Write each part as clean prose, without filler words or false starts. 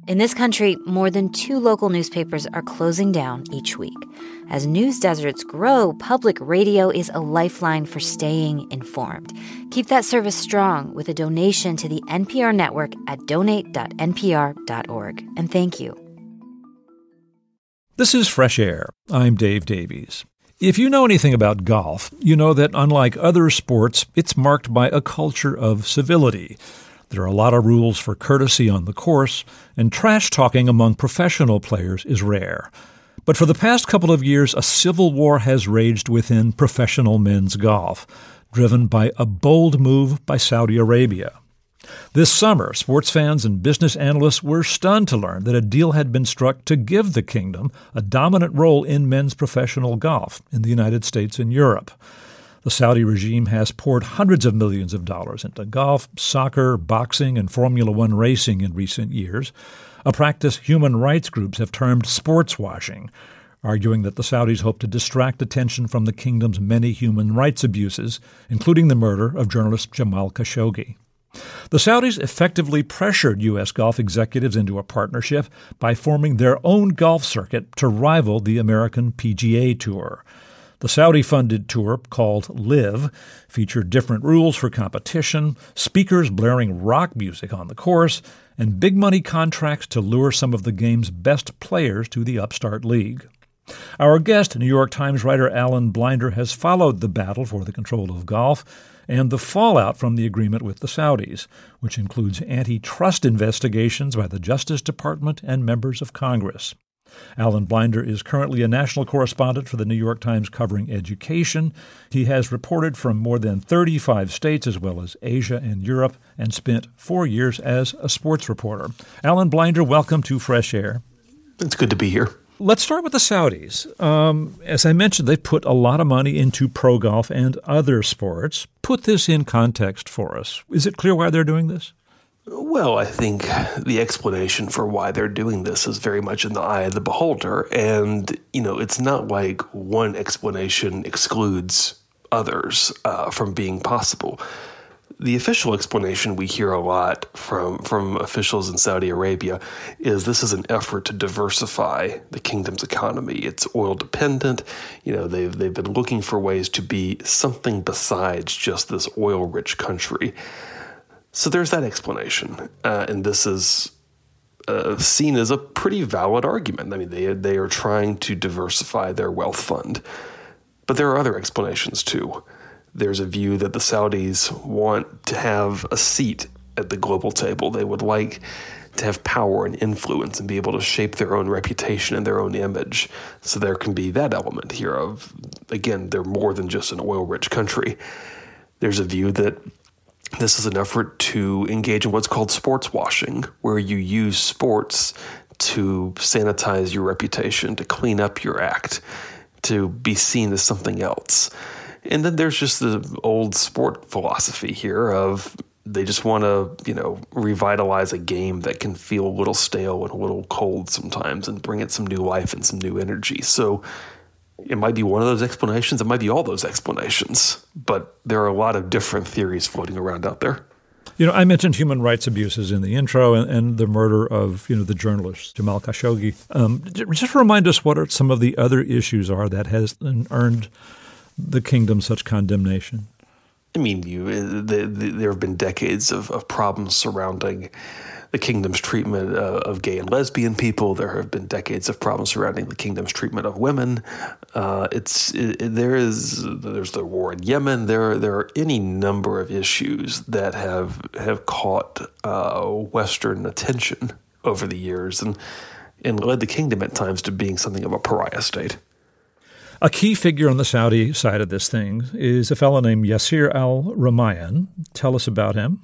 In this country, more than 2 local newspapers are closing down each week. As news deserts grow, public radio is a lifeline for staying informed. Keep that service strong with a donation to the NPR network at donate.npr.org. And thank you. This is Fresh Air. I'm Dave Davies. If you know anything about golf, you know that unlike other sports, it's marked by a culture of civility. There are a lot of rules for courtesy on the course, and trash talking among professional players is rare. But for the past couple of years, a civil war has raged within professional men's golf, driven by a bold move by Saudi Arabia. This summer, sports fans and business analysts were stunned to learn that a deal had been struck to give the kingdom a dominant role in men's professional golf in the United States and Europe. The Saudi regime has poured hundreds of millions of dollars into golf, soccer, boxing, and Formula One racing in recent years, a practice human rights groups have termed sports washing, arguing that the Saudis hope to distract attention from the kingdom's many human rights abuses, including the murder of journalist Jamal Khashoggi. The Saudis effectively pressured U.S. golf executives into a partnership by forming their own golf circuit to rival the American PGA Tour. The Saudi-funded tour, called LIV, featured different rules for competition, speakers blaring rock music on the course, and big-money contracts to lure some of the game's best players to the upstart league. Our guest, New York Times writer Alan Blinder, has followed the battle for the control of golf and the fallout from the agreement with the Saudis, which includes antitrust investigations by the Justice Department and members of Congress. Alan Blinder is currently a national correspondent for the New York Times covering education. He has reported from more than 35 states as well as Asia and Europe and spent 4 years as a sports reporter. Alan Blinder, welcome to Fresh Air. It's good to be here. Let's start with the Saudis. As I mentioned, they put a lot of money into pro golf and other sports. Put this in context for us. Is it clear why they're doing this? Well, I think the explanation for why they're doing this is very much in the eye of the beholder. And, it's not like one explanation excludes others from being possible. The official explanation we hear a lot from officials in Saudi Arabia is this is an effort to diversify the kingdom's economy. It's oil dependent. They've been looking for ways to be something besides just this oil-rich country. So there's that explanation, and this is seen as a pretty valid argument. I mean, they are trying to diversify their wealth fund. But there are other explanations, too. There's a view that the Saudis want to have a seat at the global table. They would like to have power and influence and be able to shape their own reputation and their own image. So there can be that element here of, again, they're more than just an oil-rich country. There's a view that this is an effort to engage in what's called sports washing, where you use sports to sanitize your reputation, to clean up your act, to be seen as something else. And then there's just the old sport philosophy here of they just want to, revitalize a game that can feel a little stale and a little cold sometimes and bring it some new life and some new energy. So it might be one of those explanations. It might be all those explanations. But there are a lot of different theories floating around out there. I mentioned human rights abuses in the intro and the murder of, the journalist Jamal Khashoggi. Just remind us what are some of the other issues are that has earned the kingdom such condemnation. I mean, there have been decades of problems surrounding the kingdom's treatment of gay and lesbian people. There have been decades of problems surrounding the kingdom's treatment of women. There's the war in Yemen. There are any number of issues that have caught Western attention over the years and led the kingdom at times to being something of a pariah state. A key figure on the Saudi side of this thing is a fellow named Yasir al-Rumayyan. Tell us about him.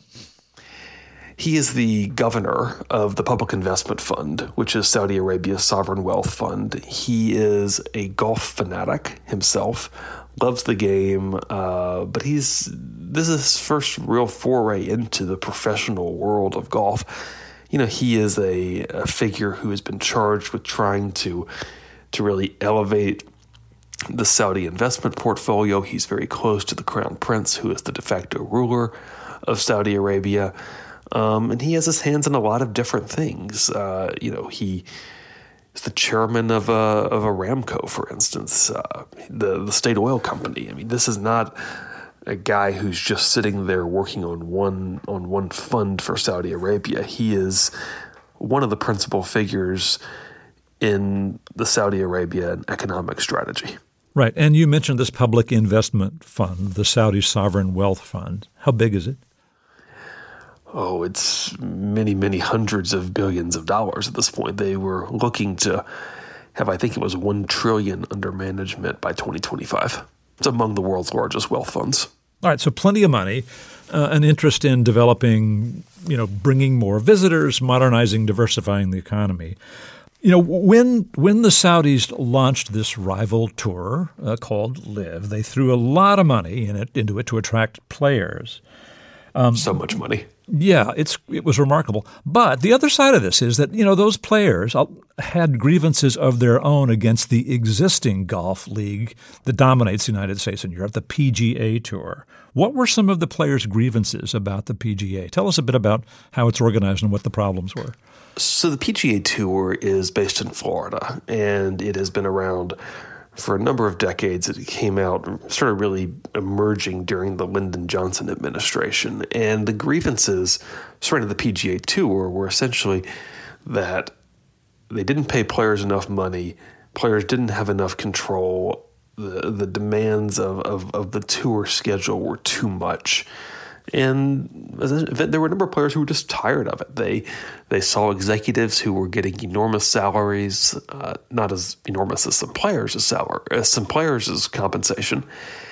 He is the governor of the Public Investment Fund, which is Saudi Arabia's sovereign wealth fund. He is a golf fanatic himself, loves the game, but this is his first real foray into the professional world of golf. He is a figure who has been charged with trying to really elevate the Saudi investment portfolio. He's very close to the crown prince, who is the de facto ruler of Saudi Arabia. And he has his hands in a lot of different things. He is the chairman of Aramco, for instance, the state oil company. I mean, this is not a guy who's just sitting there working on one fund for Saudi Arabia. He is one of the principal figures in the Saudi Arabian economic strategy. Right. And you mentioned this public investment fund, the Saudi Sovereign Wealth Fund. How big is it? Oh, it's many, many hundreds of billions of dollars at this point. They were looking to have, I think it was $1 trillion under management by 2025. It's among the world's largest wealth funds. All right, so plenty of money, an interest in developing, bringing more visitors, modernizing, diversifying the economy. When the Saudis launched this rival tour called LIV, they threw a lot of money into it to attract players. So much money. Yeah, it was remarkable. But the other side of this is that, those players had grievances of their own against the existing golf league that dominates the United States and Europe, the PGA Tour. What were some of the players' grievances about the PGA? Tell us a bit about how it's organized and what the problems were. So the PGA Tour is based in Florida, and it has been around for a number of decades. It came out, started really emerging during the Lyndon Johnson administration. And the grievances surrounding the PGA Tour were essentially that they didn't pay players enough money, players didn't have enough control, the demands of the tour schedule were too much. And there were a number of players who were just tired of it. They saw executives who were getting enormous salaries, not as enormous as some players' compensation.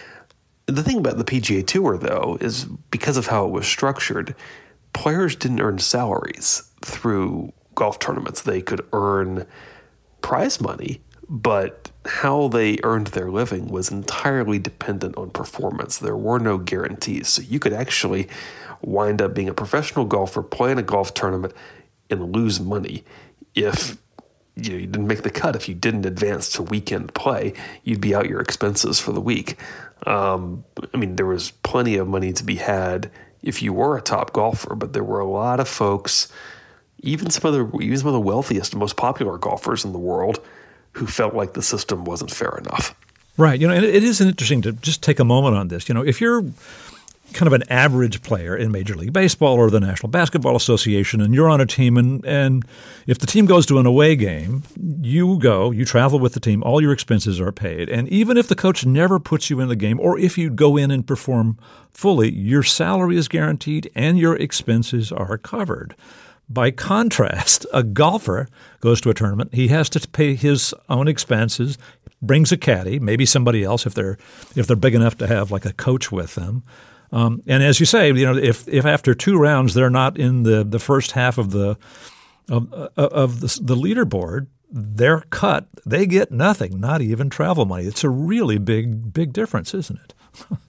The thing about the PGA Tour, though, is because of how it was structured, players didn't earn salaries through golf tournaments. They could earn prize money, but how they earned their living was entirely dependent on performance. There were no guarantees. So you could actually wind up being a professional golfer, play in a golf tournament, and lose money if you didn't make the cut. If you didn't advance to weekend play, you'd be out your expenses for the week. There was plenty of money to be had if you were a top golfer, but there were a lot of folks, even some of the wealthiest and most popular golfers in the world, who felt like the system wasn't fair enough. Right. And it is interesting to just take a moment on this. If you're kind of an average player in Major League Baseball or the National Basketball Association and you're on a team and if the team goes to an away game, you travel with the team, all your expenses are paid. And even if the coach never puts you in the game or if you go in and perform fully, your salary is guaranteed and your expenses are covered. By contrast, a golfer goes to a tournament. He has to pay his own expenses, brings a caddy, maybe somebody else if they're big enough to have like a coach with them. And as you say, if after two rounds they're not in the first half of the leaderboard, they're cut. They get nothing, not even travel money. It's a really big difference, isn't it?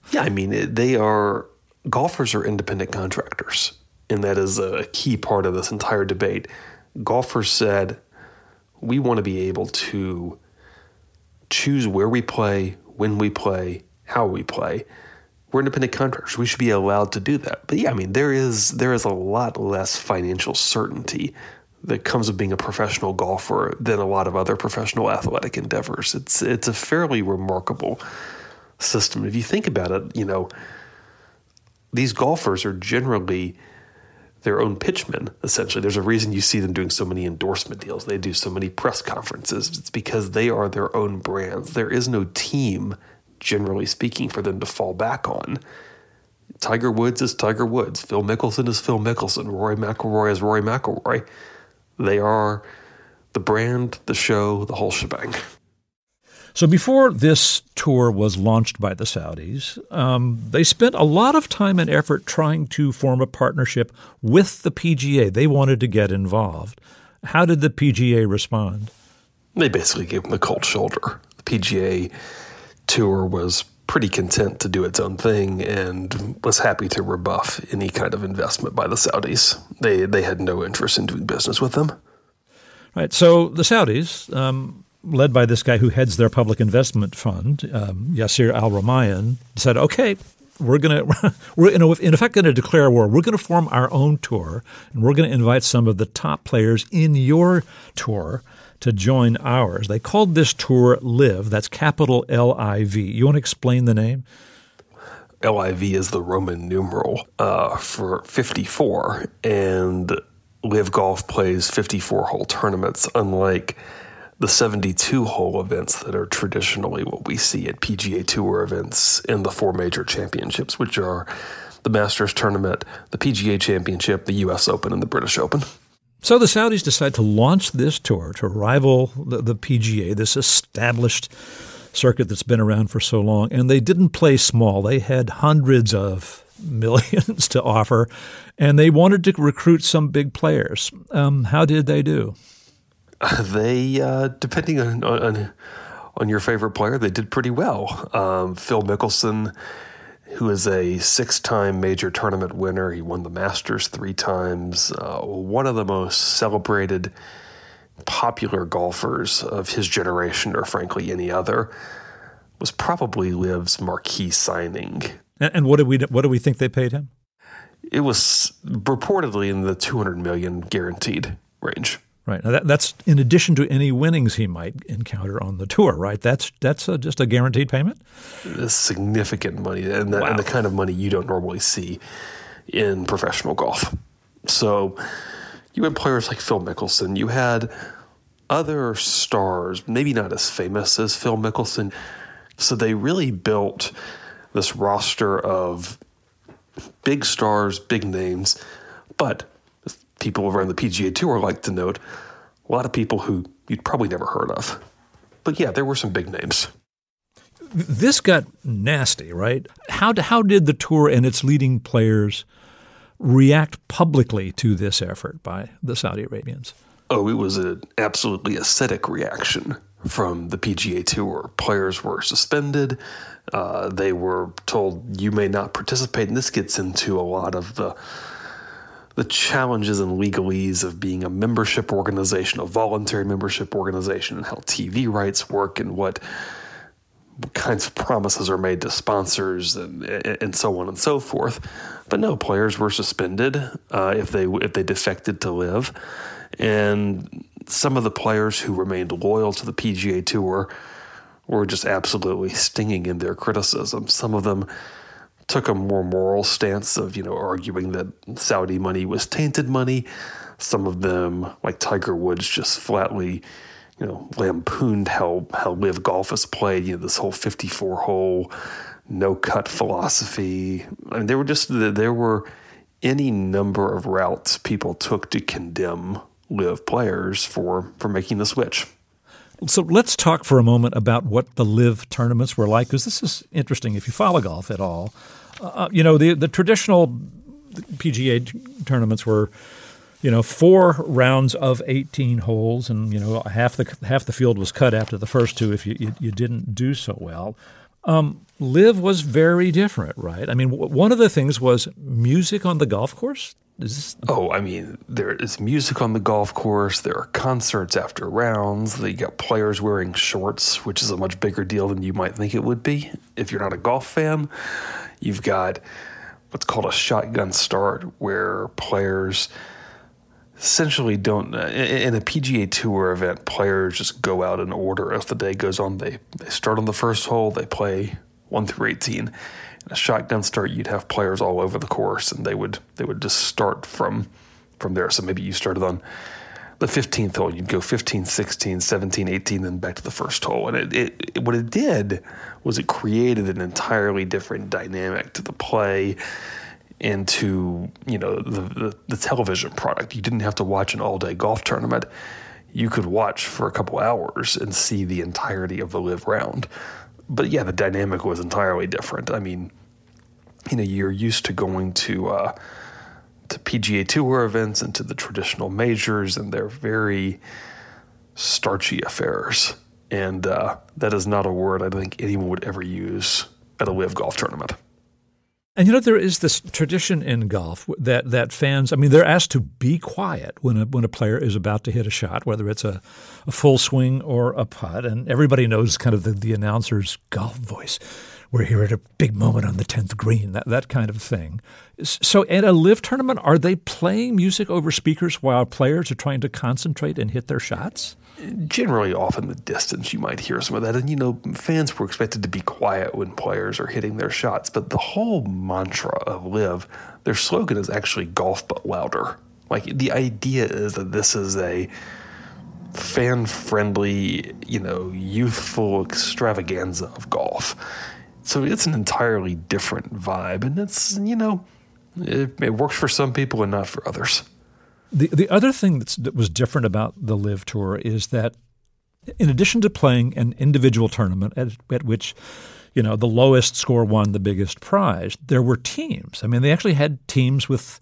Yeah, golfers are independent contractors. And that is a key part of this entire debate. Golfers said, we want to be able to choose where we play, when we play, how we play. We're independent contractors. We should be allowed to do that. But yeah, there is a lot less financial certainty that comes with being a professional golfer than a lot of other professional athletic endeavors. It's a fairly remarkable system. If you think about it, these golfers are generally their own pitchmen, essentially. There's a reason you see them doing so many endorsement deals. They do so many press conferences. It's because they are their own brands. There is no team, generally speaking, for them to fall back on. Tiger Woods is Tiger Woods. Phil Mickelson is Phil Mickelson. Rory McIlroy is Rory McIlroy. They are the brand, the show, the whole shebang. So before this tour was launched by the Saudis, they spent a lot of time and effort trying to form a partnership with the PGA. They wanted to get involved. How did the PGA respond? They basically gave them the cold shoulder. The PGA Tour was pretty content to do its own thing and was happy to rebuff any kind of investment by the Saudis. They had no interest in doing business with them. Right. So the Saudis, led by this guy who heads their public investment fund, Yasir Al-Rumayyan, said, okay, we're in effect going to declare war. We're going to form our own tour, and we're going to invite some of the top players in your tour to join ours. They called this tour LIV. That's capital L-I-V. You want to explain the name? LIV is the Roman numeral for 54, and LIV Golf plays 54-hole tournaments, unlike the 72-hole events that are traditionally what we see at PGA Tour events in the four major championships, which are the Masters Tournament, the PGA Championship, the U.S. Open, and the British Open. So the Saudis decide to launch this tour to rival the PGA, this established circuit that's been around for so long. And they didn't play small. They had hundreds of millions to offer, and they wanted to recruit some big players. How did they do? They, depending on your favorite player, they did pretty well. Phil Mickelson, who is a 6-time major tournament winner, he won the Masters 3 times, one of the most celebrated, popular golfers of his generation, or frankly any other, was probably LIV's marquee signing. And what do we think they paid him? It was reportedly in the $200 million guaranteed range. Right. Now that's in addition to any winnings he might encounter on the tour, right? That's just a guaranteed payment? It's significant money, and the kind of money you don't normally see in professional golf. So you had players like Phil Mickelson. You had other stars, maybe not as famous as Phil Mickelson. So they really built this roster of big stars, big names, but people around the PGA Tour like to note a lot of people who you'd probably never heard of. But yeah, there were some big names. This got nasty, right? How did the tour and its leading players react publicly to this effort by the Saudi Arabians? Oh, it was an absolutely ascetic reaction from the PGA Tour. Players were suspended. They were told, you may not participate. And this gets into a lot of the challenges and legalese of being a membership organization, a voluntary membership organization, and how TV rights work and what kinds of promises are made to sponsors and so on and so forth. But no, players were suspended if they defected to LIV. And some of the players who remained loyal to the PGA Tour were just absolutely stinging in their criticism. Some of them took a more moral stance of, arguing that Saudi money was tainted money. Some of them, like Tiger Woods, just flatly, lampooned how LIV Golf is played. This whole 54-hole no-cut philosophy. I mean, there were any number of routes people took to condemn LIV players for making the switch. So let's talk for a moment about what the LIV tournaments were like, because this is interesting if you follow golf at all. The traditional PGA tournaments were, 4 rounds of 18 holes, and half the field was cut after the first 2 if you didn't do so well. LIV was very different, right? I mean, one of the things was music on the golf course. There is music on the golf course. There are concerts after rounds. You got players wearing shorts, which is a much bigger deal than you might think it would be if you're not a golf fan. You've got what's called a shotgun start, where players essentially don't, in a PGA Tour event, players just go out in order as the day goes on. They start on the first hole, they play 1 through 18. In a shotgun start, you'd have players all over the course, and they would just start from there. So maybe you started on the 15th hole, you'd go 15, 16, 17, 18, then back to the first hole. And what it did was it created an entirely different dynamic to the play and to, the television product. You didn't have to watch an all-day golf tournament. You could watch for a couple hours and see the entirety of the LIV round. But yeah, the dynamic was entirely different. I mean, you're used to going to PGA Tour events and to the traditional majors, and they're very starchy affairs. And that is not a word I think anyone would ever use at a LIV golf tournament. And there is this tradition in golf that fans, they're asked to be quiet when a player is about to hit a shot, whether it's a full swing or a putt. And everybody knows kind of the announcer's golf voice. we're here at a big moment on the 10th green, that kind of thing. So at a LIV tournament, are they playing music over speakers while players are trying to concentrate and hit their shots? Generally off in the distance, you might hear some of that. And, fans were expected to be quiet when players are hitting their shots. But the whole mantra of LIV, their slogan is actually golf but louder. Like, the idea is that this is a fan-friendly, youthful extravaganza of golf. So it's an entirely different vibe. And it's, it works for some people and not for others. The other thing that was different about the LIV Tour is that in addition to playing an individual tournament at which, the lowest score won the biggest prize, there were teams. I mean, they actually had teams with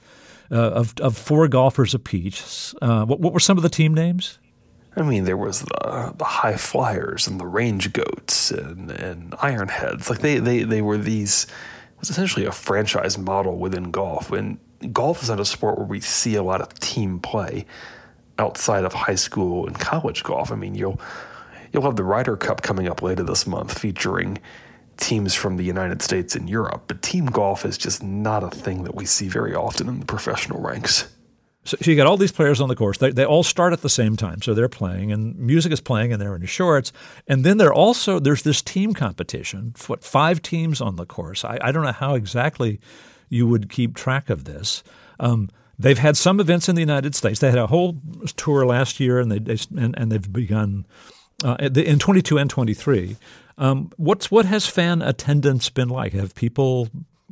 of 4 golfers apiece. What were some of the team names? I mean, there was the High Flyers and the Range Goats and Ironheads. Like they were these. It was essentially a franchise model within golf. And golf is not a sport where we see a lot of team play outside of high school and college golf. I mean, you'll have the Ryder Cup coming up later this month featuring teams from the United States and Europe. But team golf is just not a thing that we see very often in the professional ranks. So you got all these players on the course. They all start at the same time. So they're playing and music is playing and they're in shorts. And then there's this team competition. 5 teams on the course. I don't know how exactly you would keep track of this. They've had some events in the United States. They had a whole tour last year and they've begun in 22 and 23. What has fan attendance been like? Have people,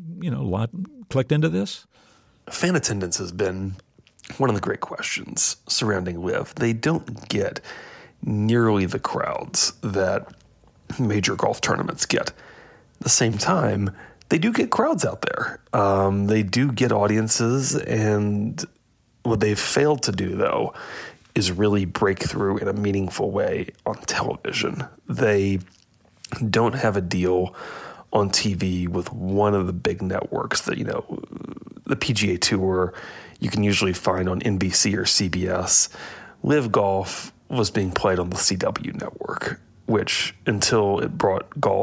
clicked into this? Fan attendance has been one of the great questions surrounding LIV. They don't get nearly the crowds that major golf tournaments get. At the same time, they do get crowds out there. They do get audiences, and what they've failed to do, though, is really break through in a meaningful way on television. They don't have a deal on TV with one of the big networks that, the PGA Tour you can usually find on NBC or CBS. LIV Golf was being played on the CW network, which until it brought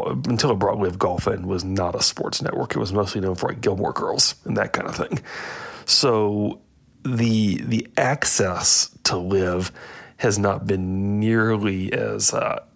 LIV Golf in was not a sports network. It was mostly known for Gilmore Girls and that kind of thing. So the access to LIV has not been nearly as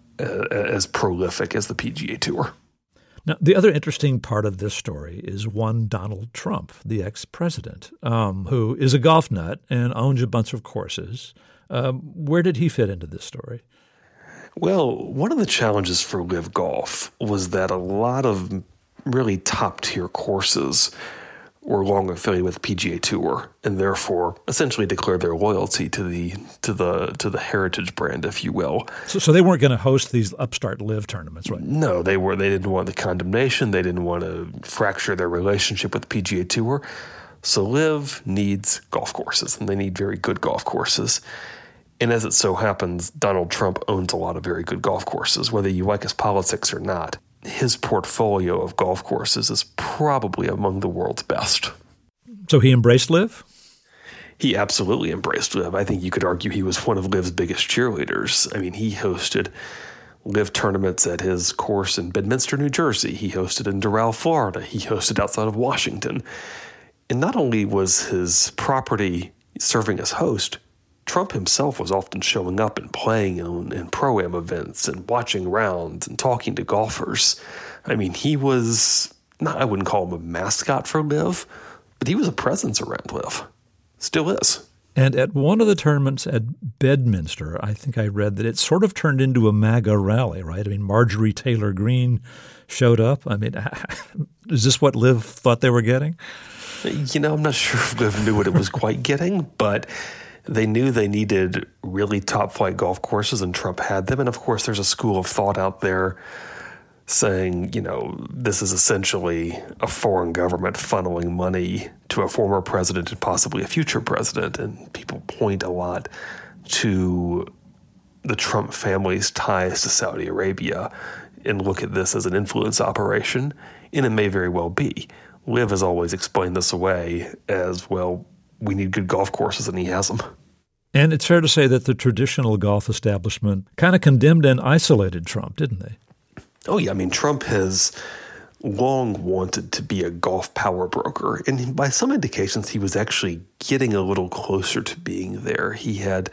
prolific as the PGA Tour. Now, the other interesting part of this story is one Donald Trump, the ex-president, who is a golf nut and owns a bunch of courses. Where did he fit into this story? Well, one of the challenges for LIV Golf was that a lot of really top-tier courses were long affiliated with PGA Tour, and therefore essentially declared their loyalty to the heritage brand, if you will. So they weren't going to host these upstart LIV tournaments, right? No, they didn't want the condemnation. They didn't want to fracture their relationship with PGA Tour. So LIV needs golf courses, and they need very good golf courses. And as it so happens, Donald Trump owns a lot of very good golf courses, whether you like his politics or not. His portfolio of golf courses is probably among the world's best. So he embraced LIV? He absolutely embraced LIV. I think you could argue he was one of LIV's biggest cheerleaders. I mean, he hosted LIV tournaments at his course in Bedminster, New Jersey. He hosted in Doral, Florida. He hosted outside of Washington. And not only was his property serving as host, Trump himself was often showing up and playing in Pro-Am events and watching rounds and talking to golfers. I mean, he was, I wouldn't call him a mascot for LIV, but he was a presence around LIV. Still is. And at one of the tournaments at Bedminster, I think I read that it sort of turned into a MAGA rally, right? I mean, Marjorie Taylor Greene showed up. I mean, is this what LIV thought they were getting? I'm not sure if LIV knew what it was quite getting, but they knew they needed really top-flight golf courses, and Trump had them. And, of course, there's a school of thought out there saying, this is essentially a foreign government funneling money to a former president and possibly a future president. And people point a lot to the Trump family's ties to Saudi Arabia and look at this as an influence operation, and it may very well be. LIV has always explained this away as, well, we need good golf courses, and he has them. And it's fair to say that the traditional golf establishment kind of condemned and isolated Trump, didn't they? Oh, yeah. I mean, Trump has long wanted to be a golf power broker, and by some indications, he was actually getting a little closer to being there. He had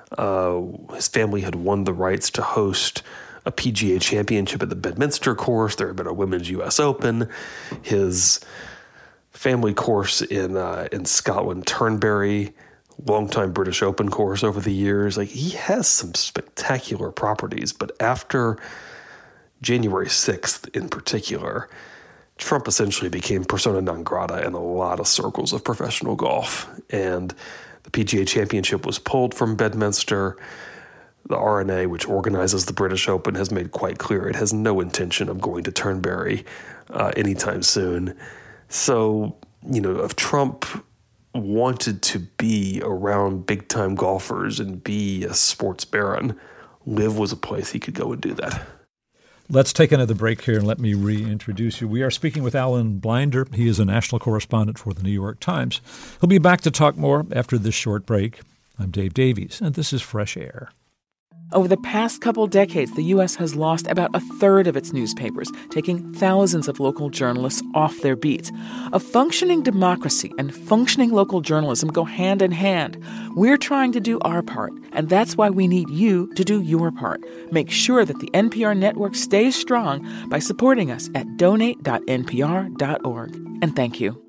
his family had won the rights to host a PGA championship at the Bedminster course. There had been a Women's U.S. Open. His family course in Scotland, Turnberry, longtime British Open course over the years. Like, he has some spectacular properties, but after January 6th in particular, Trump essentially became persona non grata in a lot of circles of professional golf. And the PGA Championship was pulled from Bedminster. The R&A, which organizes the British Open, has made quite clear it has no intention of going to Turnberry anytime soon. So, if Trump wanted to be around big-time golfers and be a sports baron, LIV was a place he could go and do that. Let's take another break here and let me reintroduce you. We are speaking with Alan Blinder. He is a national correspondent for the New York Times. He'll be back to talk more after this short break. I'm Dave Davies, and this is Fresh Air. Over the past couple decades, the U.S. has lost about a third of its newspapers, taking thousands of local journalists off their beats. A functioning democracy and functioning local journalism go hand in hand. We're trying to do our part, and that's why we need you to do your part. Make sure that the NPR network stays strong by supporting us at donate.npr.org. And thank you.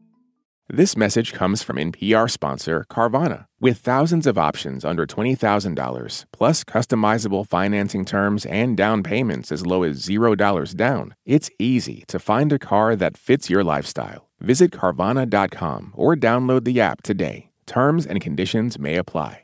This message comes from NPR sponsor Carvana. With thousands of options under $20,000, plus customizable financing terms and down payments as low as $0 down, it's easy to find a car that fits your lifestyle. Visit Carvana.com or download the app today. Terms and conditions may apply.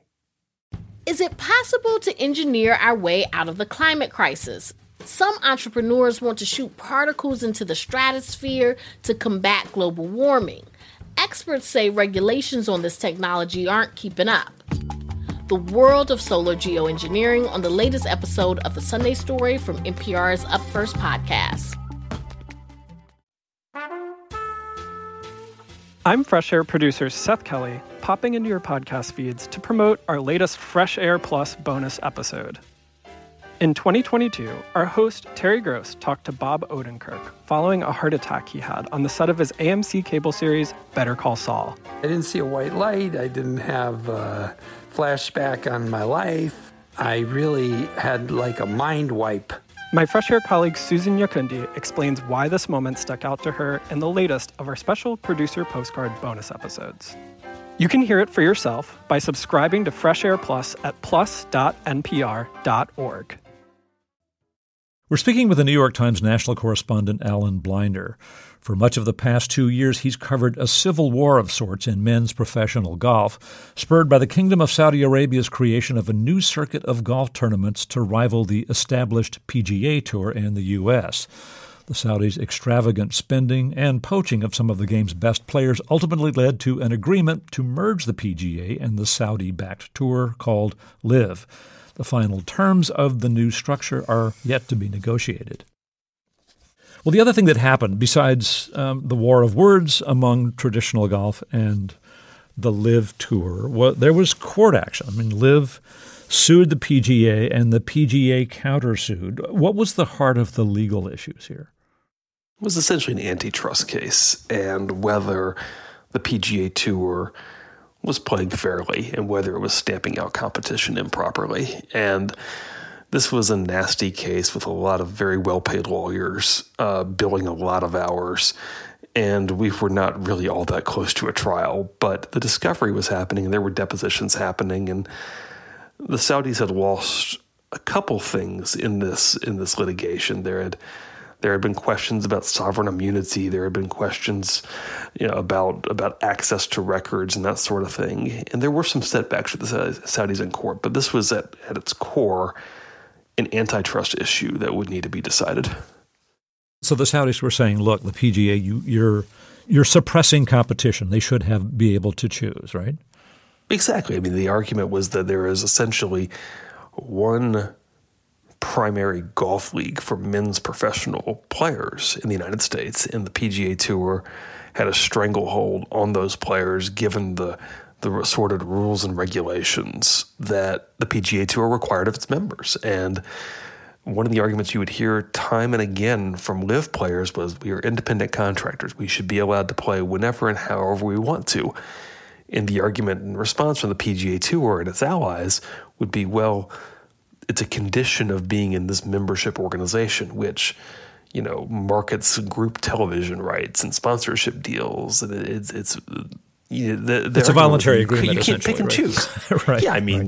Is it possible to engineer our way out of the climate crisis? Some entrepreneurs want to shoot particles into the stratosphere to combat global warming. Experts say regulations on this technology aren't keeping up. The world of solar geoengineering on the latest episode of The Sunday Story from NPR's Up First podcast. I'm Fresh Air producer Seth Kelly, popping into your podcast feeds to promote our latest Fresh Air Plus bonus episode. In 2022, our host, Terry Gross, talked to Bob Odenkirk following a heart attack he had on the set of his AMC cable series, Better Call Saul. I didn't see a white light. I didn't have a flashback on my life. I really had like a mind wipe. My Fresh Air colleague, Susan Yakundi, explains why this moment stuck out to her in the latest of our special producer postcard bonus episodes. You can hear it for yourself by subscribing to Fresh Air Plus at plus.npr.org. We're speaking with the New York Times national correspondent Alan Blinder. For much of the past 2 years, he's covered a civil war of sorts in men's professional golf, spurred by the Kingdom of Saudi Arabia's creation of a new circuit of golf tournaments to rival the established PGA Tour and the U.S. The Saudis' extravagant spending and poaching of some of the game's best players ultimately led to an agreement to merge the PGA and the Saudi-backed tour called LIV. The final terms of the new structure are yet to be negotiated. Well, the other thing that happened, besides the war of words among traditional golf and the LIV Tour, there was court action. I mean, LIV sued the PGA and the PGA countersued. What was the heart of the legal issues here? It was essentially an antitrust case, and whether the PGA Tour was playing fairly and whether it was stamping out competition improperly. And this was a nasty case with a lot of very well-paid lawyers billing a lot of hours, and we were not really all that close to a trial. But the discovery was happening, and there were depositions happening, and the Saudis had lost a couple things in this litigation. There had been questions about sovereign immunity. There had been questions, about access to records and that sort of thing. And there were some setbacks for the Saudis in court, but this was at its core an antitrust issue that would need to be decided. So the Saudis were saying, look, the PGA, you're suppressing competition. They should be able to choose, right? Exactly. I mean, the argument was that there is essentially one primary golf league for men's professional players in the United States, and the PGA Tour had a stranglehold on those players given the assorted rules and regulations that the PGA Tour required of its members. And One of the arguments you would hear time and again from LIV players was, we are independent contractors. We should be allowed to play whenever and however we want to. And the argument in response from the PGA Tour and its allies would be, well, it's a condition of being in this membership organization, which, markets group television rights and sponsorship deals. And it's a voluntary agreement. You can't pick and choose. Right. Yeah, I mean,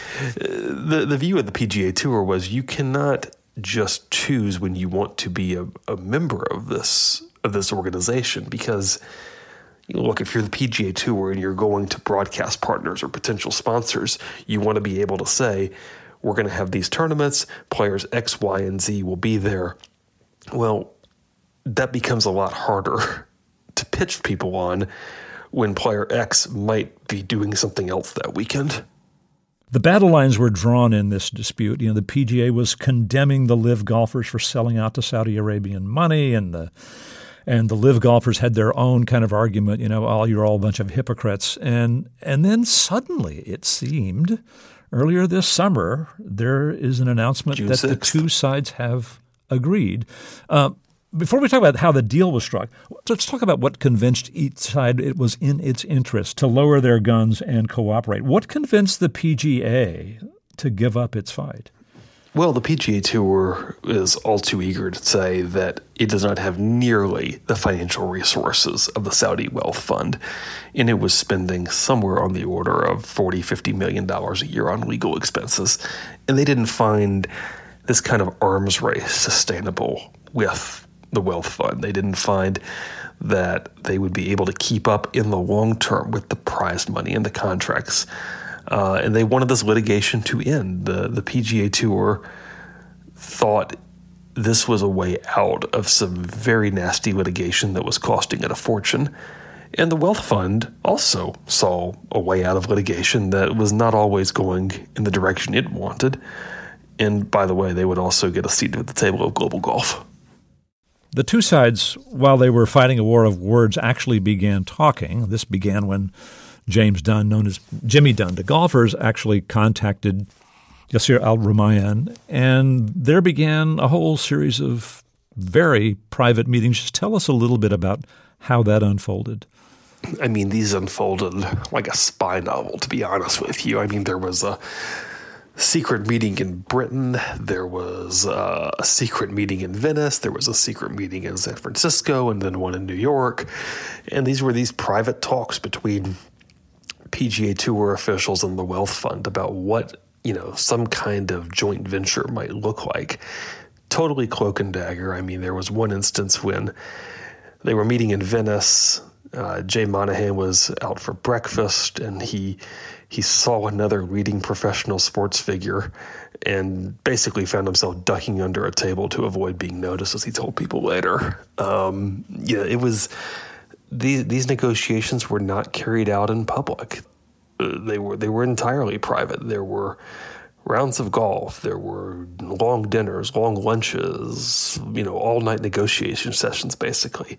the view of the PGA Tour was, you cannot just choose when you want to be a member of this organization, because look, if you're the PGA Tour and you're going to broadcast partners or potential sponsors, you want to be able to say, we're going to have these tournaments, players X, Y, and Z will be there. Well, that becomes a lot harder to pitch people on when player X might be doing something else that weekend. The battle lines were drawn in this dispute. The PGA was condemning the LIV golfers for selling out to Saudi Arabian money, and the LIV golfers had their own kind of argument, you're all a bunch of hypocrites. And then suddenly, it seemed, earlier this summer, there is an announcement June that 6th. the two sides have agreed. Before we talk about how the deal was struck, let's talk about what convinced each side it was in its interest to lower their guns and cooperate. What convinced the PGA to give up its fight? Well, the PGA Tour is all too eager to say that it does not have nearly the financial resources of the Saudi Wealth Fund, and it was spending somewhere on the order of $40-50 million a year on legal expenses, and they didn't find this kind of arms race sustainable with the Wealth Fund. They didn't find that they would be able to keep up in the long term with the prize money and the contracts. And they wanted this litigation to end. The PGA Tour thought this was a way out of some very nasty litigation that was costing it a fortune. And the Wealth Fund also saw a way out of litigation that was not always going in the direction it wanted. And by the way, they would also get a seat at the table of global golf. The two sides, while they were fighting a war of words, actually began talking. This began when James Dunn, known as Jimmy Dunn to golfers, actually contacted Yasir Al-Rumayyan, and there began a whole series of very private meetings. Just tell us a little bit about how that unfolded. I mean, these unfolded like a spy novel, to be honest with you. I mean, there was a secret meeting in Britain. There was a secret meeting in Venice. There was a secret meeting in San Francisco, and then one in New York. And these were these private talks between PGA Tour officials and the Wealth Fund about what, some kind of joint venture might look like. Totally cloak and dagger. I mean, there was one instance when they were meeting in Venice. Jay Monahan was out for breakfast, and he saw another leading professional sports figure and basically found himself ducking under a table to avoid being noticed, as he told people later. It was these negotiations were not carried out in public. They were entirely private. There were rounds of golf. There were long dinners, long lunches, all-night negotiation sessions, basically.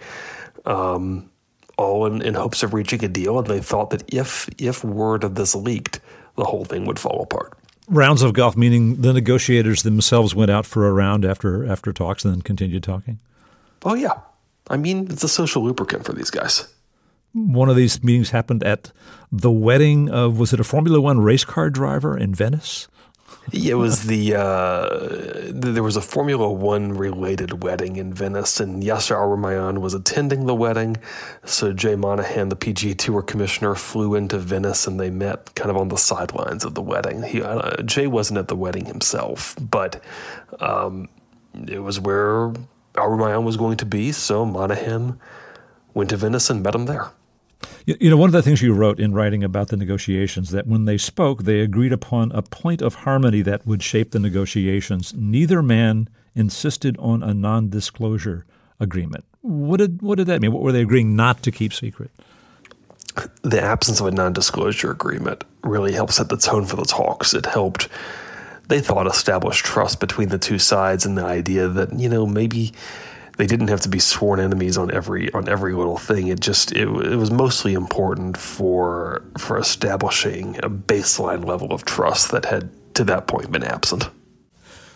All in hopes of reaching a deal, and they thought that if word of this leaked, the whole thing would fall apart. Rounds of golf, meaning the negotiators themselves went out for a round after talks and then continued talking? Oh, yeah. I mean, it's a social lubricant for these guys. One of these meetings happened at the wedding of, was it a Formula One race car driver in Venice? It was there was a Formula One related wedding in Venice, and Yasir Al-Rumayyan was attending the wedding. So Jay Monahan, the PGA Tour commissioner, flew into Venice, and they met kind of on the sidelines of the wedding. Jay wasn't at the wedding himself, but it was where Al-Rumayyan was going to be, so Monahan went to Venice and met him there. One of the things you wrote in writing about the negotiations, that when they spoke, they agreed upon a point of harmony that would shape the negotiations. Neither man insisted on a non-disclosure agreement. What did that mean? What were they agreeing not to keep secret? The absence of a non-disclosure agreement really helped set the tone for the talks. It helped, they thought, establish trust between the two sides, and the idea that, maybe they didn't have to be sworn enemies on every little thing. It was mostly important for establishing a baseline level of trust that had to that point been absent.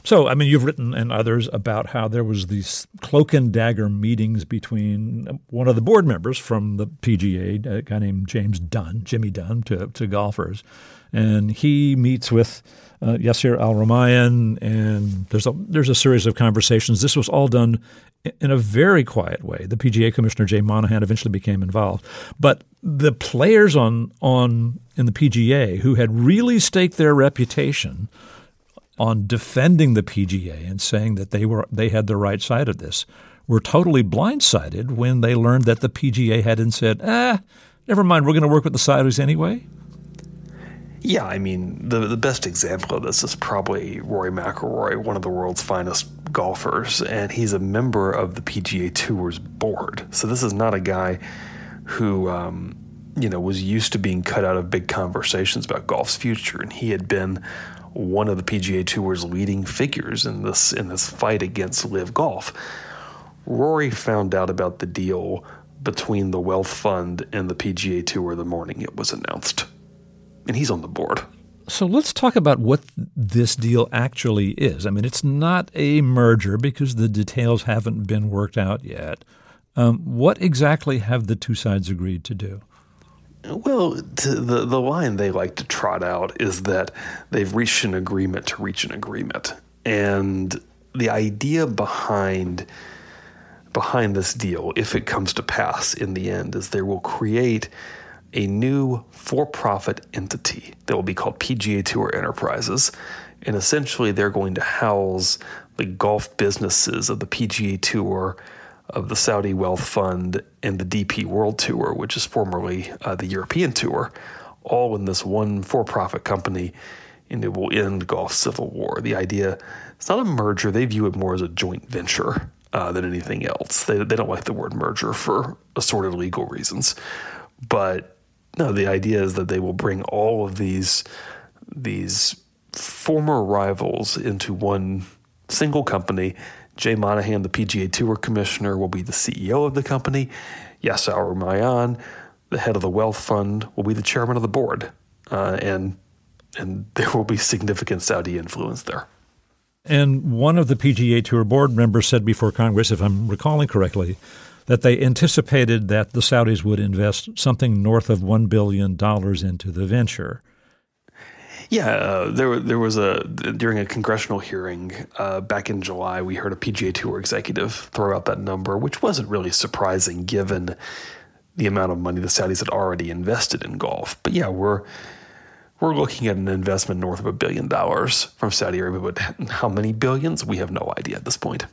So, I mean, you've written and others about how there was these cloak and dagger meetings between one of the board members from the PGA, a guy named Jimmy Dunn, to golfers. And he meets with Yasir Al-Rumayyan, and there's a series of conversations. This was all done in a very quiet way. The PGA commissioner, Jay Monahan, eventually became involved. But the players in the PGA who had really staked their reputation on defending the PGA and saying that they had the right side of this were totally blindsided when they learned that the PGA hadn't said, never mind, we're going to work with the Saudis anyway. Yeah, I mean, the best example of this is probably Rory McIlroy, one of the world's finest golfers, and he's a member of the PGA Tour's board. So this is not a guy who, was used to being cut out of big conversations about golf's future, and he had been one of the PGA Tour's leading figures in this fight against LIV Golf. Rory found out about the deal between the Wealth Fund and the PGA Tour the morning it was announced. And he's on the board. So let's talk about what this deal actually is. I mean, it's not a merger because the details haven't been worked out yet. What exactly have the two sides agreed to do? Well, the line they like to trot out is that they've reached an agreement to reach an agreement. And the idea behind this deal, if it comes to pass in the end, is they will create a new for-profit entity that will be called PGA Tour Enterprises. And essentially, they're going to house the golf businesses of the PGA Tour, of the Saudi Wealth Fund, and the DP World Tour, which is formerly the European Tour, all in this one for-profit company, and it will end golf's civil war. The idea, it's not a merger. They view it more as a joint venture than anything else. They don't like the word merger for assorted legal reasons. But no, the idea is that they will bring all of these former rivals into one single company. Jay Monahan, the PGA Tour commissioner, will be the CEO of the company. Yasir Al-Rumayyan, the head of the Wealth Fund, will be the chairman of the board. And there will be significant Saudi influence there. And one of the PGA Tour board members said before Congress, if I'm recalling correctly, that they anticipated that the Saudis would invest something north of $1 billion into the venture. Yeah, there was during a congressional hearing back in July, we heard a PGA Tour executive throw out that number, which wasn't really surprising given the amount of money the Saudis had already invested in golf. But yeah, we're looking at an investment north of $1 billion from Saudi Arabia, but how many billions? We have no idea at this point.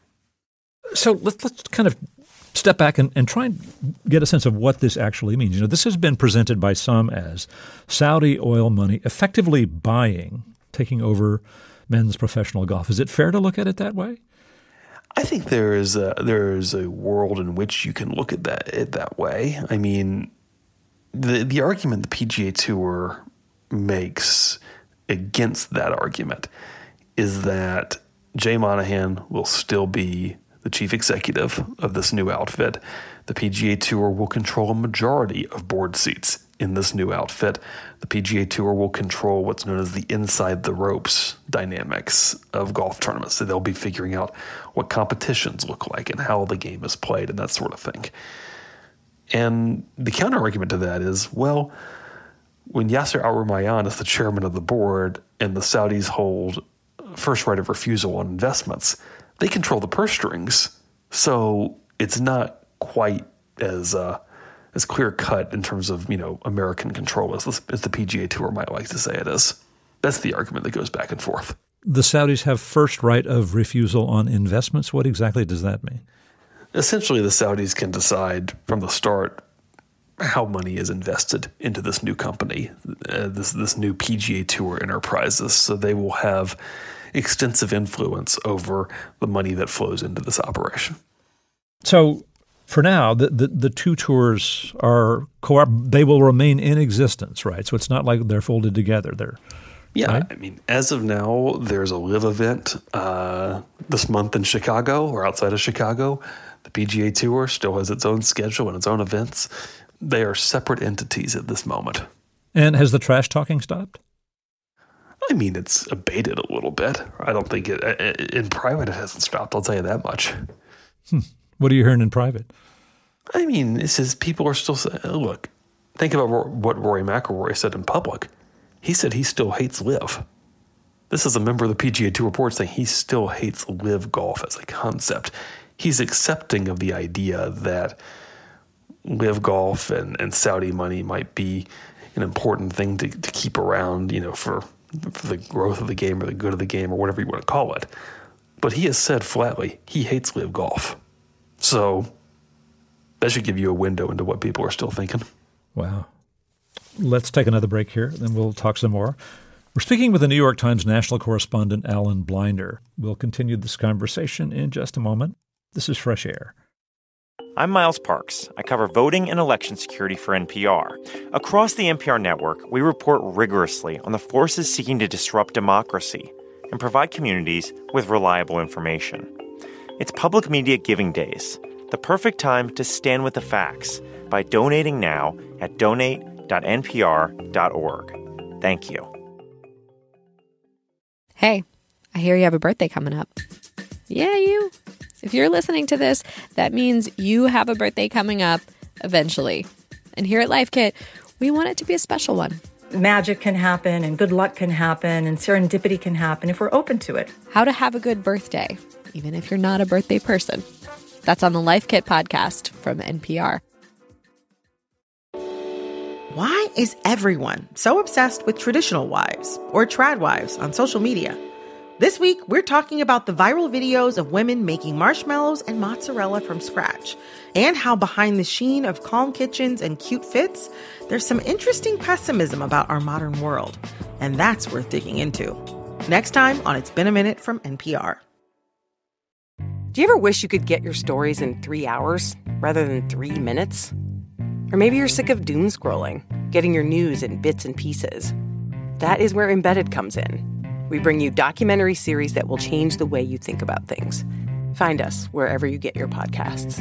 So let's kind of step back and try and get a sense of what this actually means. You know, this has been presented by some as Saudi oil money effectively taking over men's professional golf. Is it fair to look at it that way? I think there is a world in which you can look at it that way. I mean, the argument the PGA Tour makes against that argument is that Jay Monahan will still be the chief executive of this new outfit. The PGA Tour will control a majority of board seats in this new outfit. The PGA Tour will control what's known as the inside the ropes dynamics of golf tournaments. So they'll be figuring out what competitions look like and how the game is played and that sort of thing. And the counter argument to that is, well, when Yasir Al-Rumayyan is the chairman of the board and the Saudis hold first right of refusal on investments, they control the purse strings. So it's not quite as clear cut in terms of, American control as the PGA Tour might like to say it is. That's the argument that goes back and forth. The Saudis have first right of refusal on investments. What exactly does that mean? Essentially, the Saudis can decide from the start how money is invested into this new company, this new PGA Tour Enterprises. So they will have extensive influence over the money that flows into this operation. So for now, the two tours they will remain in existence, right? So it's not like they're folded together. Right? I mean, as of now, there's a LIV event this month in Chicago or outside of Chicago. The PGA Tour still has its own schedule and its own events. They are separate entities at this moment. And has the trash talking stopped? I mean, it's abated a little bit. I don't think in private it hasn't stopped, I'll tell you that much. What are you hearing in private? I mean, it's just people are still saying, look, think about what Rory McIlroy said in public. He said he still hates LIV. This is a member of the PGA Tour board saying he still hates LIV golf as a concept. He's accepting of the idea that LIV golf and Saudi money might be an important thing to keep around, for the growth of the game or the good of the game or whatever you want to call it. But he has said flatly he hates LIV golf. So that should give you a window into what people are still thinking. Wow. Let's take another break here, then we'll talk some more. We're speaking with the New York Times national correspondent Alan Blinder. We'll continue this conversation in just a moment. This is Fresh Air. I'm Miles Parks. I cover voting and election security for NPR. Across the NPR network, we report rigorously on the forces seeking to disrupt democracy and provide communities with reliable information. It's Public Media Giving Days, the perfect time to stand with the facts by donating now at donate.npr.org. Thank you. Hey, I hear you have a birthday coming up. Yeah, you. If you're listening to this, that means you have a birthday coming up eventually. And here at Life Kit, we want it to be a special one. Magic can happen and good luck can happen and serendipity can happen if we're open to it. How to have a good birthday, even if you're not a birthday person. That's on the Life Kit podcast from NPR. Why is everyone so obsessed with traditional wives or trad wives on social media? This week, we're talking about the viral videos of women making marshmallows and mozzarella from scratch, and how behind the sheen of calm kitchens and cute fits, there's some interesting pessimism about our modern world. And that's worth digging into. Next time on It's Been a Minute from NPR. Do you ever wish you could get your stories in 3 hours rather than 3 minutes? Or maybe you're sick of doom scrolling, getting your news in bits and pieces. That is where Embedded comes in. We bring you documentary series that will change the way you think about things. Find us wherever you get your podcasts.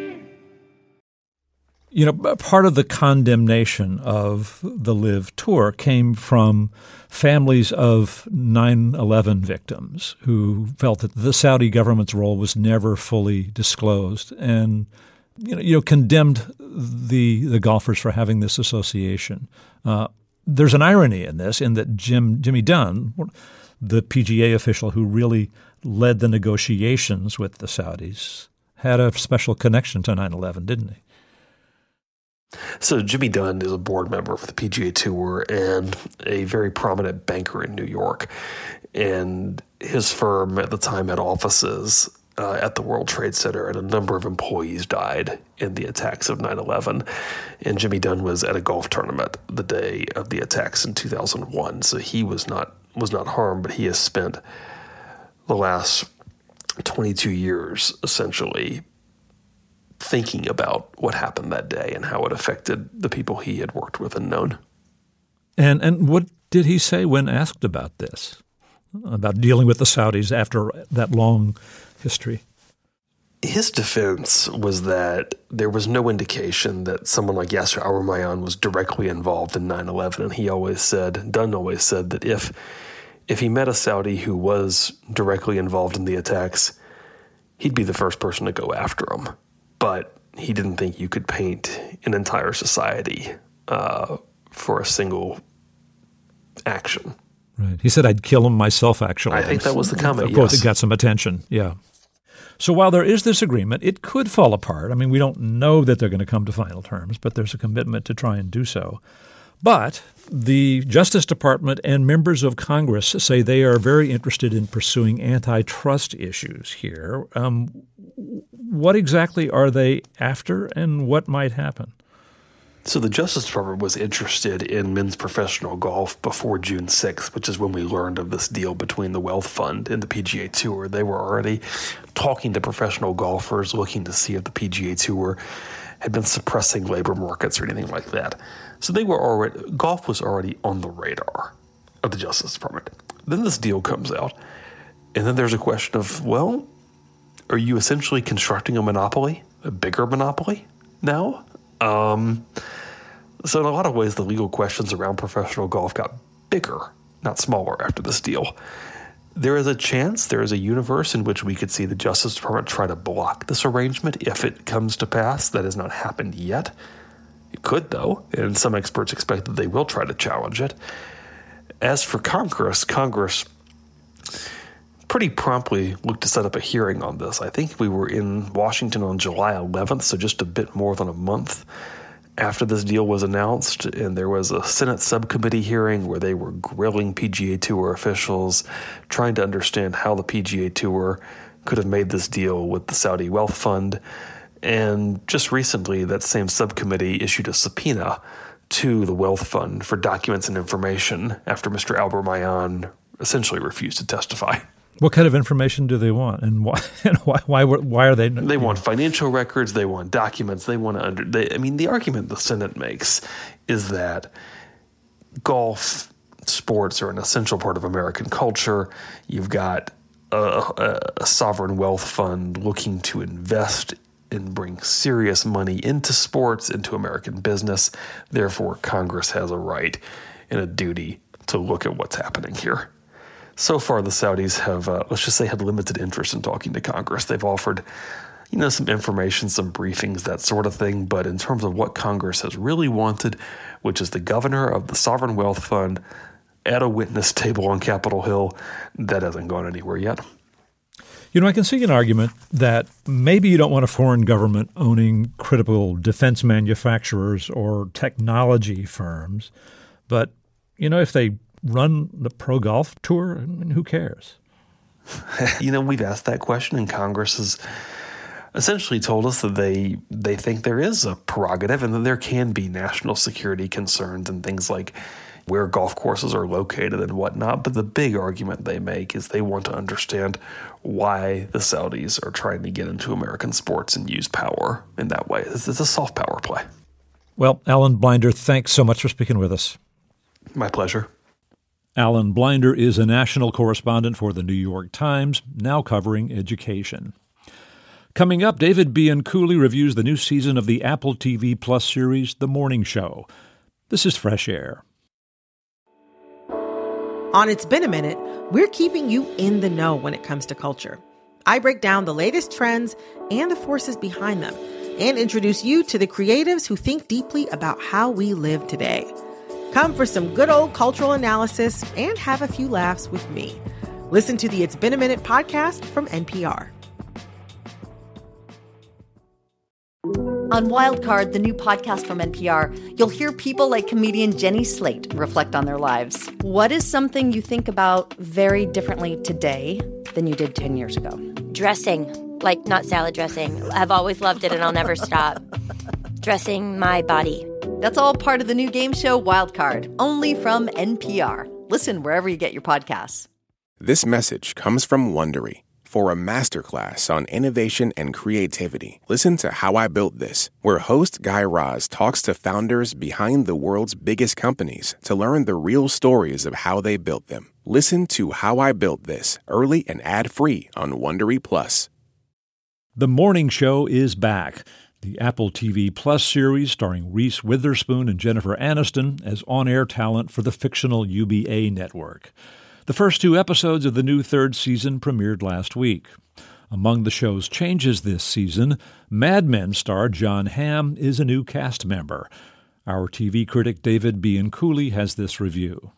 Part of the condemnation of the LIV Tour came from families of 9/11 victims who felt that the Saudi government's role was never fully disclosed and condemned the golfers for having this association. There's an irony in this, in that Jimmy Dunn, the PGA official who really led the negotiations with the Saudis, had a special connection to 9/11, didn't he? So Jimmy Dunn is a board member for the PGA Tour and a very prominent banker in New York. And his firm at the time had offices at the World Trade Center, and a number of employees died in the attacks of 9/11. And Jimmy Dunn was at a golf tournament the day of the attacks in 2001, so he was not harmed, but he has spent the last 22 years essentially thinking about what happened that day and how it affected the people he had worked with and known. And what did he say when asked about this, about dealing with the Saudis after that long history? His defense was that there was no indication that someone like Yasser Al-Rumayyan was directly involved in 9/11, and Dunn always said that if he met a Saudi who was directly involved in the attacks, he'd be the first person to go after him. But he didn't think you could paint an entire society for a single action. Right. He said, "I'd kill him myself," actually. I think that was the comment, Of course, yes. it got some attention, yeah. So while there is this agreement, it could fall apart. I mean, we don't know that they're going to come to final terms, but there's a commitment to try and do so. But the Justice Department and members of Congress say they are very interested in pursuing antitrust issues here. What exactly are they after, and what might happen? So the Justice Department was interested in men's professional golf before June 6th, which is when we learned of this deal between the Wealth Fund and the PGA Tour. They were already talking to professional golfers, looking to see if the PGA Tour had been suppressing labor markets or anything like that. So golf was already on the radar of the Justice Department. Then this deal comes out, and then there's a question of, well, are you essentially constructing a monopoly, a bigger monopoly now? So in a lot of ways, the legal questions around professional golf got bigger not smaller after this deal. There is a chance, there is a universe in which we could see the Justice Department try to block this arrangement if it comes to pass. That has not happened yet. It could, though, and some experts expect that they will try to challenge it. As for Congress pretty promptly looked to set up a hearing on this. I think we were in Washington on July 11th, so just a bit more than a month after this deal was announced, and there was a Senate subcommittee hearing where they were grilling PGA Tour officials, trying to understand how the PGA Tour could have made this deal with the Saudi Wealth Fund. And just recently, that same subcommittee issued a subpoena to the Wealth Fund for documents and information after Mr. Albert Mayan essentially refused to testify. What kind of information do they want, and why? And why are they? They want financial records. They want documents. They want to the argument the Senate makes is that golf sports are an essential part of American culture. You've got a sovereign wealth fund looking to invest and bring serious money into sports, into American business. Therefore, Congress has a right and a duty to look at what's happening here. So far, the Saudis have, let's just say, had limited interest in talking to Congress. They've offered, some information, some briefings, that sort of thing. But in terms of what Congress has really wanted, which is the governor of the Sovereign Wealth Fund at a witness table on Capitol Hill, that hasn't gone anywhere yet. I can see an argument that maybe you don't want a foreign government owning critical defense manufacturers or technology firms. But, if they run the pro golf tour, who cares? We've asked that question, and Congress has essentially told us that they think there is a prerogative and that there can be national security concerns and things like where golf courses are located and whatnot. But the big argument they make is they want to understand why the Saudis are trying to get into American sports and use power in that way. It's a soft power play. Well, Alan Blinder, thanks so much for speaking with us. My pleasure. Alan Blinder is a national correspondent for the New York Times, now covering education. Coming up, David Bianculli reviews the new season of the Apple TV Plus series, The Morning Show. This is Fresh Air. On It's Been a Minute, we're keeping you in the know when it comes to culture. I break down the latest trends and the forces behind them, and introduce you to the creatives who think deeply about how we live today. Come for some good old cultural analysis and have a few laughs with me. Listen to the It's Been a Minute podcast from NPR. On Wildcard, the new podcast from NPR, you'll hear people like comedian Jenny Slate reflect on their lives. What is something you think about very differently today than you did 10 years ago? Dressing, like not salad dressing. I've always loved it and I'll never stop. Dressing my body. That's all part of the new game show Wildcard, only from NPR. Listen wherever you get your podcasts. This message comes from Wondery. For a masterclass on innovation and creativity, listen to How I Built This, where host Guy Raz talks to founders behind the world's biggest companies to learn the real stories of how they built them. Listen to How I Built This early and ad-free on Wondery Plus. The Morning Show is back. The Apple TV Plus series starring Reese Witherspoon and Jennifer Aniston as on-air talent for the fictional UBA network. The first 2 episodes of the new 3rd season premiered last week. Among the show's changes this season, Mad Men star Jon Hamm is a new cast member. Our TV critic David Bianculli has this review.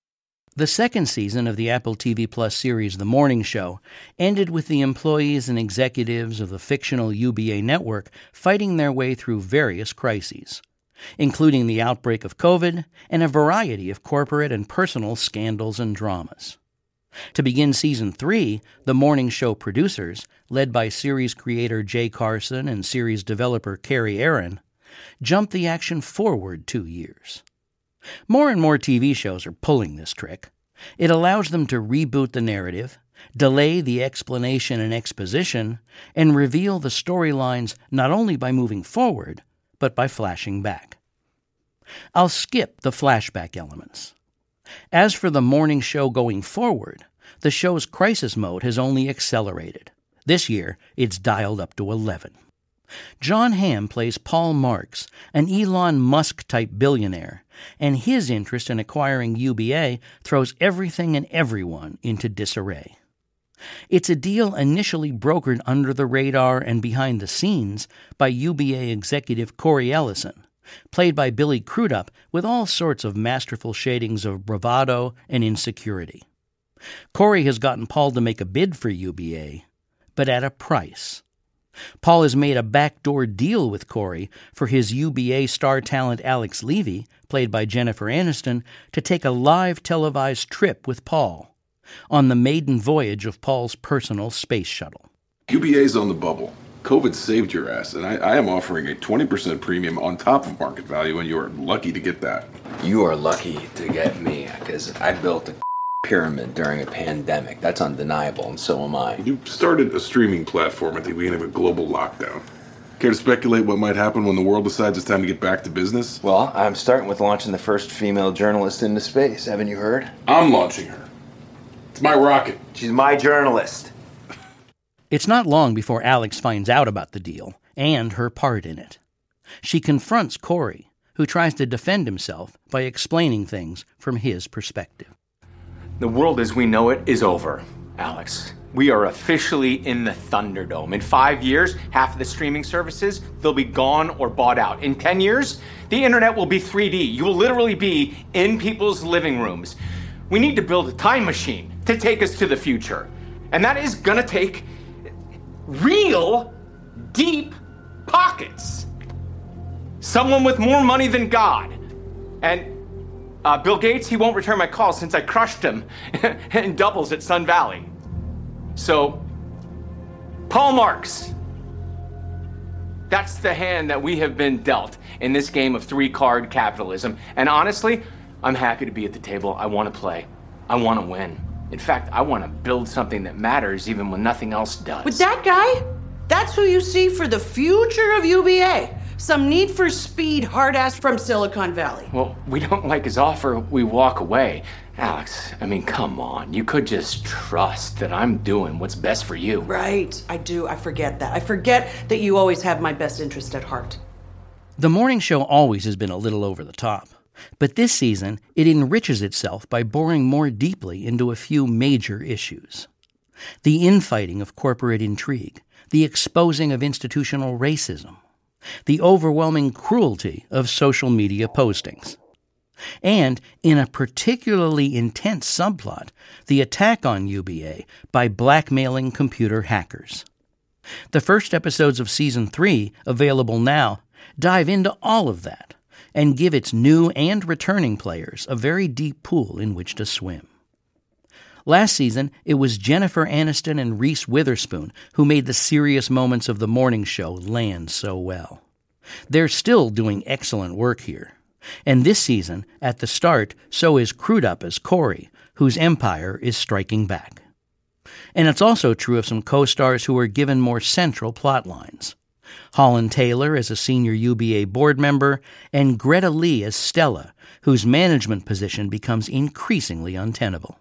The second season of the Apple TV Plus series The Morning Show ended with the employees and executives of the fictional UBA network fighting their way through various crises, including the outbreak of COVID and a variety of corporate and personal scandals and dramas. To begin Season 3, The Morning Show producers, led by series creator Jay Carson and series developer Carrie Aaron, jumped the action forward 2 years. More and more TV shows are pulling this trick. It allows them to reboot the narrative, delay the explanation and exposition, and reveal the storylines not only by moving forward, but by flashing back. I'll skip the flashback elements. As for The Morning Show going forward, the show's crisis mode has only accelerated. This year, it's dialed up to 11. Jon Hamm plays Paul Marks, an Elon Musk-type billionaire, and his interest in acquiring UBA throws everything and everyone into disarray. It's a deal initially brokered under the radar and behind the scenes by UBA executive Corey Ellison, played by Billy Crudup, with all sorts of masterful shadings of bravado and insecurity. Corey has gotten Paul to make a bid for UBA, but at a price. Paul has made a backdoor deal with Corey for his UBA star talent Alex Levy, played by Jennifer Aniston, to take a live televised trip with Paul on the maiden voyage of Paul's personal space shuttle. UBA's on the bubble. COVID saved your ass, and I am offering a 20% premium on top of market value, and you are lucky to get that. You are lucky to get me, because I built a pyramid during a pandemic. That's undeniable, and so am I. You started a streaming platform at the beginning of a global lockdown. Care to speculate what might happen when the world decides it's time to get back to business? Well, I'm starting with launching the first female journalist into space. Haven't you heard? I'm launching her. It's my rocket. She's my journalist. It's not long before Alex finds out about the deal and her part in it. She confronts Corey, who tries to defend himself by explaining things from his perspective. The world as we know it is over, Alex. We are officially in the Thunderdome. In 5 years, half of the streaming services, they'll be gone or bought out. In 10 years, the internet will be 3D. You will literally be in people's living rooms. We need to build a time machine to take us to the future. And that is gonna take real, deep pockets. Someone with more money than God. And Bill Gates, he won't return my calls since I crushed him in doubles at Sun Valley. So, Paul Marks. That's the hand that we have been dealt in this game of three-card capitalism. And honestly, I'm happy to be at the table. I want to play. I want to win. In fact, I want to build something that matters even when nothing else does. With that guy, that's who you see for the future of UBA. Some Need for Speed hard-ass from Silicon Valley. Well, we don't like his offer, we walk away. Alex, I mean, come on. You could just trust that I'm doing what's best for you. Right, I do. I forget that. I forget that you always have my best interest at heart. The morning show always has been a little over the top. But this season, it enriches itself by boring more deeply into a few major issues. The infighting of corporate intrigue, the exposing of institutional racism, the overwhelming cruelty of social media postings. And, in a particularly intense subplot, the attack on UBA by blackmailing computer hackers. The first episodes of Season 3, available now, dive into all of that and give its new and returning players a very deep pool in which to swim. Last season, it was Jennifer Aniston and Reese Witherspoon who made the serious moments of the morning show land so well. They're still doing excellent work here. And this season, at the start, so is Crudup as Corey, whose empire is striking back. And it's also true of some co-stars who are given more central plot lines. Holland Taylor as a senior UBA board member, and Greta Lee as Stella, whose management position becomes increasingly untenable.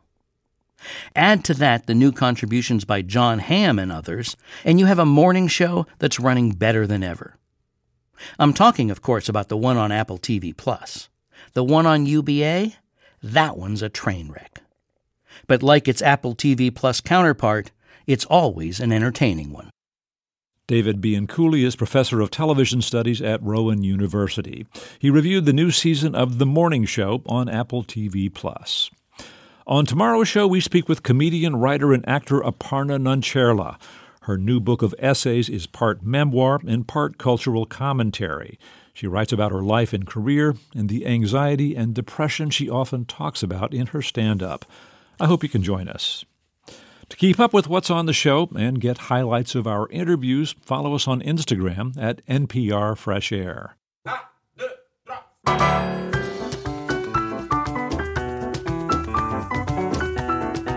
Add to that the new contributions by Jon Hamm and others, and you have a morning show that's running better than ever. I'm talking, of course, about the one on Apple TV+. The one on UBA? That one's a train wreck. But like its Apple TV+ counterpart, it's always an entertaining one. David Bianculli is professor of television studies at Rowan University. He reviewed the new season of The Morning Show on Apple TV+. On tomorrow's show, we speak with comedian, writer, and actor Aparna Nancherla. Her new book of essays is part memoir and part cultural commentary. She writes about her life and career and the anxiety and depression she often talks about in her stand-up. I hope you can join us. To keep up with what's on the show and get highlights of our interviews, follow us on Instagram at NPR Fresh Air.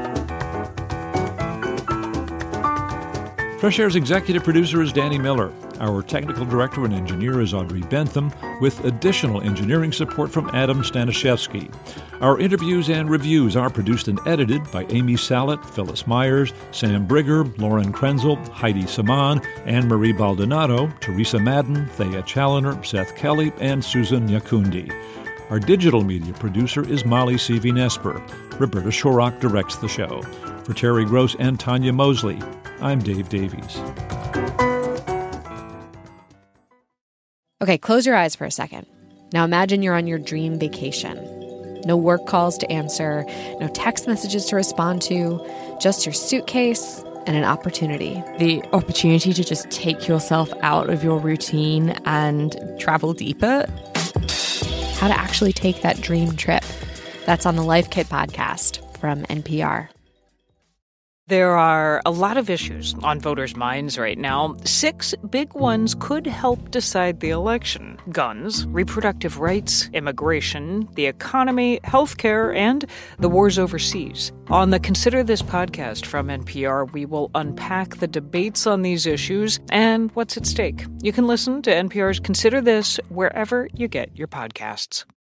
Fresh Air's executive producer is Danny Miller. Our technical director and engineer is Audrey Bentham, with additional engineering support from Adam Stanishevsky. Our interviews and reviews are produced and edited by Amy Sallet, Phyllis Myers, Sam Brigger, Lauren Krenzel, Heidi Saman, Anne-Marie Baldonado, Teresa Madden, Thea Challoner, Seth Kelly, and Susan Nyakundi. Our digital media producer is Molly C.V. Nesper. Roberta Shorrock directs the show. For Terry Gross and Tanya Mosley, I'm Dave Davies. Okay, close your eyes for a second. Now imagine you're on your dream vacation. No work calls to answer, no text messages to respond to, just your suitcase and an opportunity. The opportunity to just take yourself out of your routine and travel deeper. How to actually take that dream trip. That's on the Life Kit podcast from NPR. There are a lot of issues on voters' minds right now. 6 big ones could help decide the election: guns, reproductive rights, immigration, the economy, healthcare, and the wars overseas. On the Consider This podcast from NPR, we will unpack the debates on these issues and what's at stake. You can listen to NPR's Consider This wherever you get your podcasts.